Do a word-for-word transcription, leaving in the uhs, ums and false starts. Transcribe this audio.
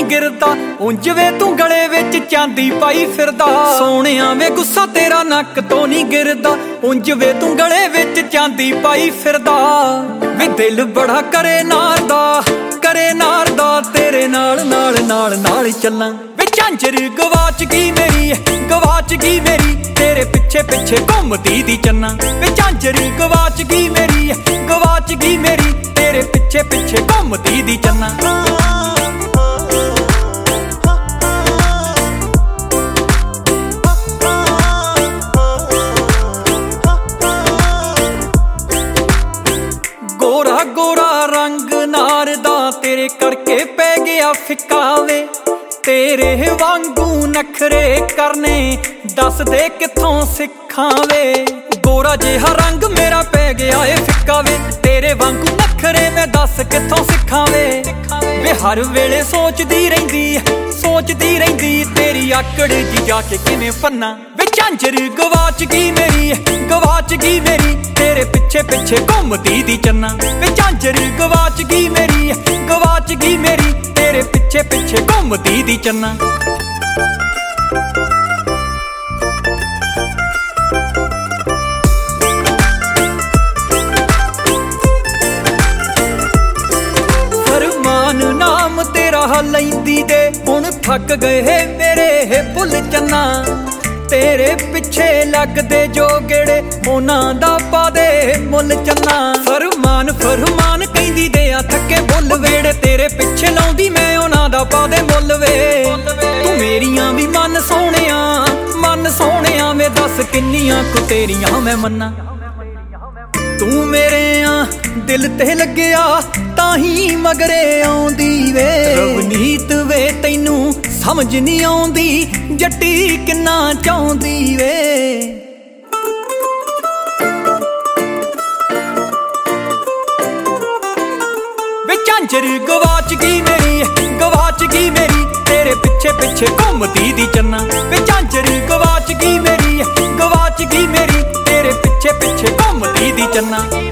ਗਿਰਦਾ ਉਂਝ ਵੇ ਤੂੰ ਗਲੇ ਵਿੱਚ ਚਾਂਦੀ ਪਾਈ ਫਿਰਦਾ। ਸੋਹਣਿਆ ਵੇ ਗੁੱਸਾ ਤੇਰਾ ਨੱਕ ਤੋਂ ਨਹੀਂ ਗਿਰਦਾ ਉਂਝ ਵੇ ਤੂੰ ਗਲੇ ਵਿੱਚ ਚਾਂਦੀ ਪਾਈ ਫਿਰਦਾ। ਵੇ ਦਿਲ ਬੜਾ ਕਰੇ ਨਾਰ ਦਾ ਕਰੇ ਨਾਰ ਦਾ ਤੇਰੇ ਨਾਲ ਨਾਲ ਨਾਲ ਨਾਲ ਚੱਲਾਂ। ਵੇ ਝਾਂਜਰ ਗਵਾਚ ਗਈ ਮੇਰੀ ਗਵਾਚ ਗਈ ਮੇਰੀ ਤੇਰੇ ਪਿੱਛੇ ਪਿੱਛੇ ਘੁੰਮਦੀ ਦੀ ਚੰਨਾ। ਵੇ ਝਾਂਜਰ ਗਵਾਚ ਗਈ ਮੇਰੀ ਗਵਾਚ ਗਈ ਮੇਰੀ ਤੇਰੇ ਪਿੱਛੇ ਪਿੱਛੇ ਘੁੰਮਦੀ ਦੀ ਚੰਨਾ। ਗੋਰਾ ਗੋਰਾ ਰੰਗ ਨਾਰ ਦਾ ਤੇਰੇ ਕਰਕੇ ਪੈ ਗਿਆ ਫਿੱਕਾ ਵੇ। ਤੇਰੇ ਵਾਂਗੂ ਨਖਰੇ ਕਰਨੇ ਦੱਸ ਦੇ ਕਿੱਥੋਂ ਸਿੱਖਾਂ ਵੇ। ਗੋਰਾ ਜਿਹਾ ਰੰਗ ਮੇਰਾ ਪੈ ਗਿਆ ਏ ਫਿੱਕਾ ਵੇ ਤੇਰੇ ਵਾਂਗੂ ਨਖਰੇ ਮੈਂ ਦੱਸ ਕਿੱਥੋਂ ਸਿੱਖਾਂ ਵੇ। ਵੇ ਹਰ ਵੇਲੇ ਸੋਚਦੀ ਰਹਿੰਦੀ ਸੋਚਦੀ ਰਹਿੰਦੀ ਤੇਰੀ ਆਕੜ ਜੀ ਜਾ ਕੇ ਕਿਵੇਂ ਪੰਨਾ। ਵੇ ਝਾਂਜਰ ਗਵਾਚ ਗਈ ਮੇਰੀ ਗਵਾਚ ਗਈ ਮੇਰੀ ਤੇਰੇ ਪਿੱਛੇ ਪਿੱਛੇ ਘੁੰਮਦੀ ਦੀ ਚੰਨਾ। ਵੇ ਝਾਂਜਰ ਗਵਾਚ ਗਈ ਮੇਰੀ ਗਵਾਚ ਗਈ ਮੇਰੀ ਤੇਰੇ ਪਿੱਛੇ ਪਿੱਛੇ ਘੁੰਮਦੀ ਦੀ ਚੰਨਾ। ਫਰਮਾਨ ਨਾਮ ਤੇਰਾ ਲੈਂਦੀ ਦੇ ਹੁਣ ਥੱਕ ਗਏ ਮੇਰੇ ਬੁੱਲ ਚੰਨਾ। ਤੇਰੇ ਪਿੱਛੇ ਲੱਗਦੇ ਜੋ ਗੇੜੇ ਉਹਨਾਂ ਦਾ ਪਾ ਦੇ ਮੁੱਲ ਚੰਨਾ। ਫਰਮਾਨ ਫਰਮਾਨ ਕਹਿੰਦੀ ਦੇ ਆ ਥੱਕੇ ਬੁੱਲ ਵੇੜੇ ਤੇਰੇ ਪਿੱਛੇ ਲਾਉਂਦੀ ਮੈਂ ਉਹਨਾਂ ਦਾ ਪਾ ਦੇ ਮੁੱਲ ਵੇ। ਤੂੰ ਮੇਰੀਆਂ ਵੀ ਮਨ ਸੋਹਣਿਆ ਮਨ ਸੋਹਣਿਆ ਵੇ ਦੱਸ ਕਿੰਨੀਆਂ ਕੁ ਤੇਰੀਆਂ ਮੈਂ ਮੰਨਾਂ। ਤੂੰ ਮੇਰੇ ਆ ਦਿਲ ਤੇ ਲੱਗਿਆ ਤਾਂ ਹੀ ਮਗਰੇ ਆਉਂਦੀ ਵੇ। ਰਵਨੀਤ ਵੇ ਤੈਨੂੰ ਸਮਝ ਨਹੀਂ ਆਉਂਦੀ ਜੱਟੀ ਕਿੰਨਾ ਚਾਹੁੰਦੀ ਵੇ। ਵੇ ਝਾਂਜਰ ਗਵਾਚ ਗਈ ਮੇਰੀ ਗਵਾਚ ਗਈ ਮੇਰੀ ਤੇਰੇ ਪਿੱਛੇ ਪਿੱਛੇ ਘੁੰਮਦੀ ਦੀ ਚੰਨਾ। ਵੇ ਝਾਂਜਰ ਗਵਾਚ ਗਈ ਮੇਰੀ ਗਵਾਚ ਗਈ ਮੇਰੀ ਤੇਰੇ ਪਿੱਛੇ ਪਿੱਛੇ ਘੁੰਮਦੀ ਦੀ ਚੰਨਾ।